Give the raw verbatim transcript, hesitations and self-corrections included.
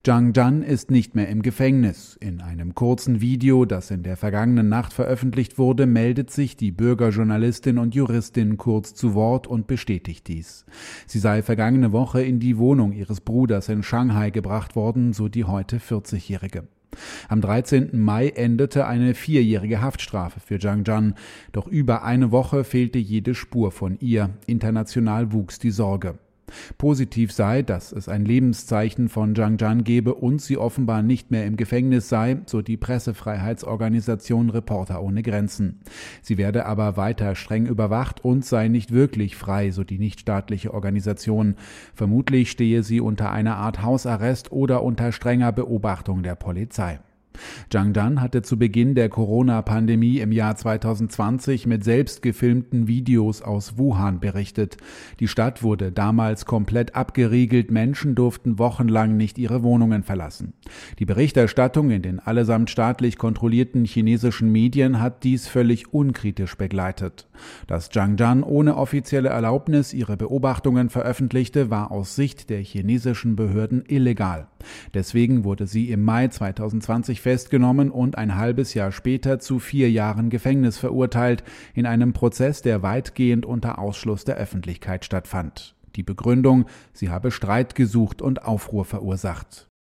Zhang Zhan ist nicht mehr im Gefängnis. In einem kurzen Video, das in der vergangenen Nacht veröffentlicht wurde, meldet sich die Bürgerjournalistin und Juristin kurz zu Wort und bestätigt dies. Sie sei vergangene Woche in die Wohnung ihres Bruders in Shanghai gebracht worden, so die heute vierzigjährige. Am dreizehnten Mai endete eine vierjährige Haftstrafe für Zhang Zhan. Doch über eine Woche fehlte jede Spur von ihr. International wuchs die Sorge. Positiv sei, dass es ein Lebenszeichen von Zhang Zhan gebe und sie offenbar nicht mehr im Gefängnis sei, so die Pressefreiheitsorganisation Reporter ohne Grenzen. Sie werde aber weiter streng überwacht und sei nicht wirklich frei, so die nichtstaatliche Organisation. Vermutlich stehe sie unter einer Art Hausarrest oder unter strenger Beobachtung der Polizei. Zhang Zhan hatte zu Beginn der Corona-Pandemie im Jahr zweitausendzwanzig mit selbst gefilmten Videos aus Wuhan berichtet. Die Stadt wurde damals komplett abgeriegelt, Menschen durften wochenlang nicht ihre Wohnungen verlassen. Die Berichterstattung in den allesamt staatlich kontrollierten chinesischen Medien hat dies völlig unkritisch begleitet. Dass Zhang Zhan ohne offizielle Erlaubnis ihre Beobachtungen veröffentlichte, war aus Sicht der chinesischen Behörden illegal. Deswegen wurde sie im Mai zweitausendzwanzig festgenommen und ein halbes Jahr später zu vier Jahren Gefängnis verurteilt, in einem Prozess, der weitgehend unter Ausschluss der Öffentlichkeit stattfand. Die Begründung, sie habe Streit gesucht und Aufruhr verursacht.